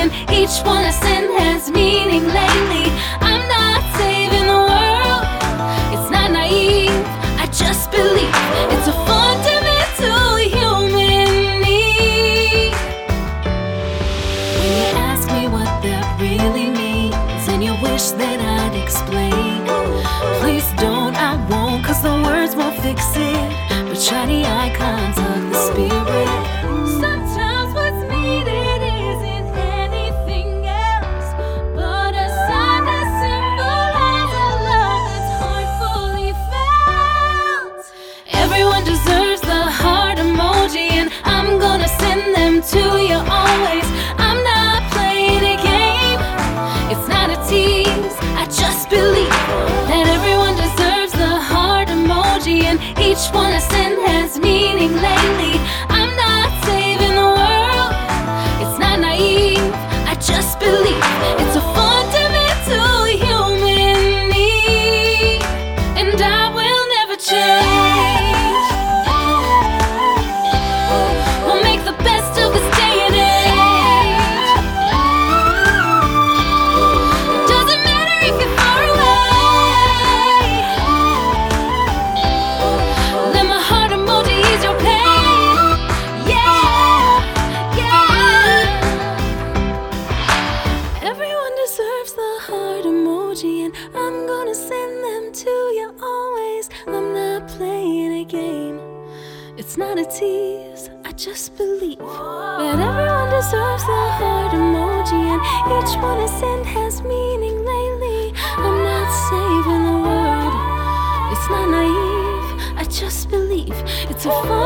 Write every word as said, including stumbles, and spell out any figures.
and each one I send has meaning lately. I'm not saving the world, it's not naive, I just believe it's a fundamental human need. When you ask me what that really means and you wish that I'd explain, please don't, I won't, cause the words won't fix it, but try the eye contact, the spirit. Sometimes what's needed isn't anything else but a sign that symbolizes a love that's heartfully felt. Everyone deserves the heart emoji, and I'm gonna send them to you always. I'm not playing a game, it's not a tease, I just believe that everyone deserves the heart emoji, and each one I send has meaning lately. I'm not saving the world, it's not naive, I just believe it's a fundamental human need, and I will never change. We'll make the best of this day and age. It doesn't matter if you're far away, then my heart emoji is your pain. Yeah, yeah. Everyone deserves the heart emoji, and I'm gonna send them to you always. I'm not playing a game, it's not a tease, I just believe that everyone deserves the heart emoji, and each one I send has meaning lately. I'm not saving the world, it's not naive, I just believe it's a fun